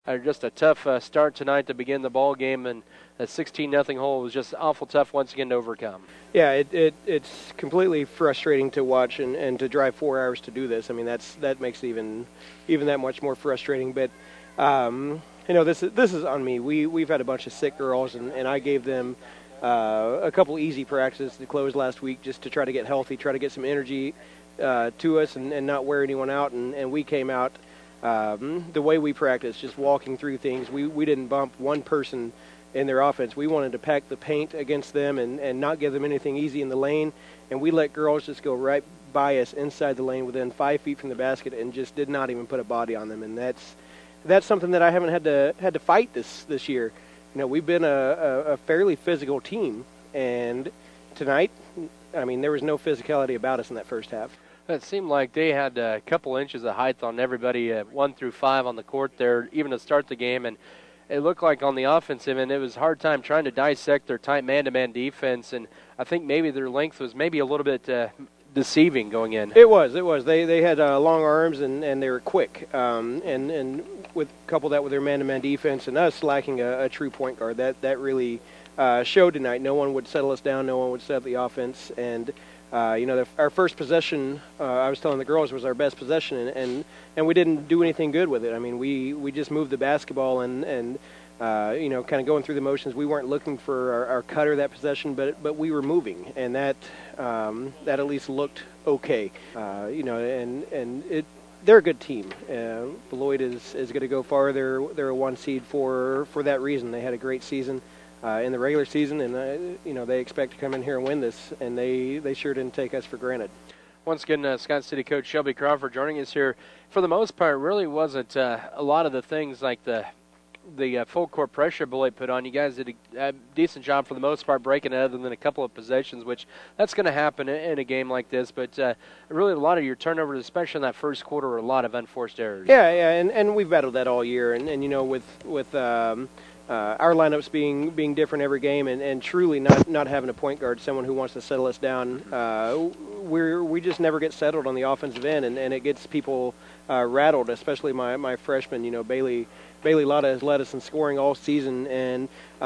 Just a tough start tonight to begin the ball game, and a 16-0 hole was just awful tough once again to overcome. Yeah, it's completely frustrating to watch and to drive 4 hours to do this. I mean, that makes it even that much more frustrating. But this is on me. We've had a bunch of sick girls, and I gave them a couple easy practices to close last week just to try to get healthy, try to get some energy to us, and not wear anyone out. And we came out. The way we practice, just walking through things, we didn't bump one person in their offense. We wanted to pack the paint against them and not give them anything easy in the lane, and we let girls just go right by us inside the lane within 5 feet from the basket and just did not even put a body on them. And that's something that I haven't had to fight this year. We've been a fairly physical team, and tonight, I mean, there was no physicality about us in that first half. It seemed like they had a couple inches of height on everybody, 1 through 5 on the court there, even to start the game. And it looked like on the offensive end, it was a hard time trying to dissect their tight man-to-man defense. And I think maybe their length was maybe a little bit deceiving going in. It was. They had long arms and they were quick. And with couple that with their man-to-man defense and us lacking a true point guard, that really showed tonight. No one would settle us down. No one would set up the offense. And our first possession, I was telling the girls, was our best possession, and we didn't do anything good with it. I mean, we just moved the basketball and kind of going through the motions. We weren't looking for our cutter that possession, but we were moving, and that at least looked okay. They're a good team. Beloit is going to go far. They're a 1 seed for that reason. They had a great season in the regular season, and they expect to come in here and win this, and they sure didn't take us for granted. Once again, Scott City coach Shelby Crawford joining us here. For the most part, really wasn't a lot of the things like the full court pressure Beloit put on. You guys did a decent job for the most part breaking it, other than a couple of possessions, which that's going to happen in a game like this. But really, a lot of your turnovers, especially in that first quarter, were a lot of unforced errors. Yeah, and we've battled that all year, and with our lineups being different every game, and truly not having a point guard, someone who wants to settle us down, we just never get settled on the offensive end, and it gets people rattled, especially my freshman. Bailey Lotta has led us in scoring all season, and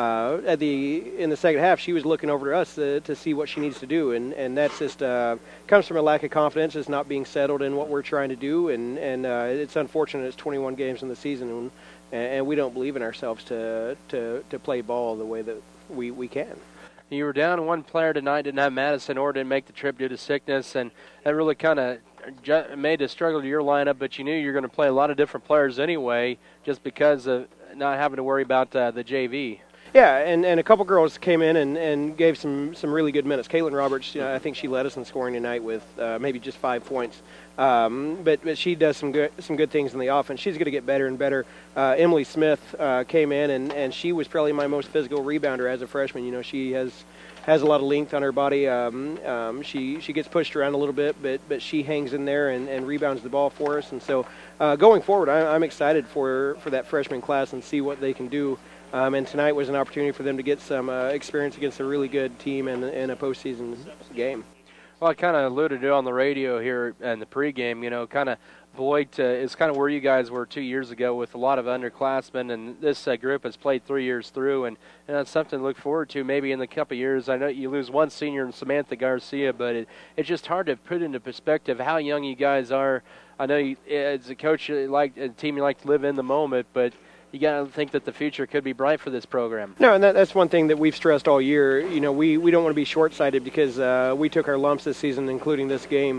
in the second half, she was looking over to us to see what she needs to do, and that's just comes from a lack of confidence, it's not being settled in what we're trying to do, and it's unfortunate. It's 21 games in the season, and we don't believe in ourselves to play ball the way that we can. You were down one player tonight, didn't have Madison or didn't make the trip due to sickness, and that really kind of made a struggle to your lineup, but you knew you were going to play a lot of different players anyway just because of not having to worry about the JV. Yeah, and a couple girls came in and gave some really good minutes. Caitlin Roberts, I think she led us in scoring tonight with maybe just 5 points. But she does some good things in the offense. She's going to get better and better. Emily Smith came in, and she was probably my most physical rebounder as a freshman. She has a lot of length on her body. She gets pushed around a little bit, but she hangs in there and rebounds the ball for us. And so going forward, I'm excited for that freshman class and see what they can do. And tonight was an opportunity for them to get some experience against a really good team in a postseason game. Well, I kind of alluded to it on the radio here in the pregame, kind of Beloit is kind of where you guys were 2 years ago with a lot of underclassmen, and this group has played 3 years through, and that's something to look forward to maybe in the couple of years. I know you lose one senior in Samantha Garcia, but it's just hard to put into perspective how young you guys are. I know you, as a coach, a team you like to live in the moment, but you got to think that the future could be bright for this program. No, and that's one thing that we've stressed all year. We don't want to be short-sighted because we took our lumps this season, including this game,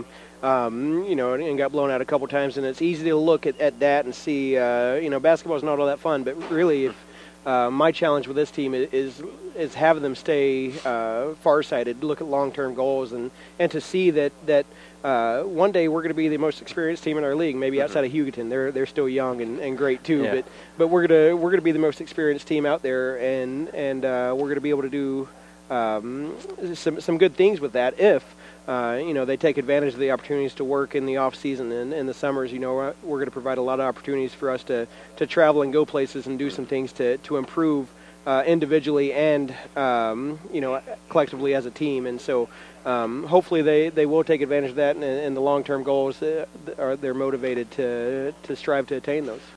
and got blown out a couple times. And it's easy to look at that and see, basketball is not all that fun. But really, if my challenge with this team is having them stay far-sighted, look at long-term goals, and to see that one day we're going to be the most experienced team in our league, maybe outside of Hugoton. They're still young and great too, yeah. but we're going to be the most experienced team out there, and we're going to be able to do some good things with that if they take advantage of the opportunities to work in the off season and in the summers. We're going to provide a lot of opportunities for us to travel and go places and do some things to improve individually and collectively as a team. And so hopefully they will take advantage of that, and the long-term goals they're motivated to strive to attain those.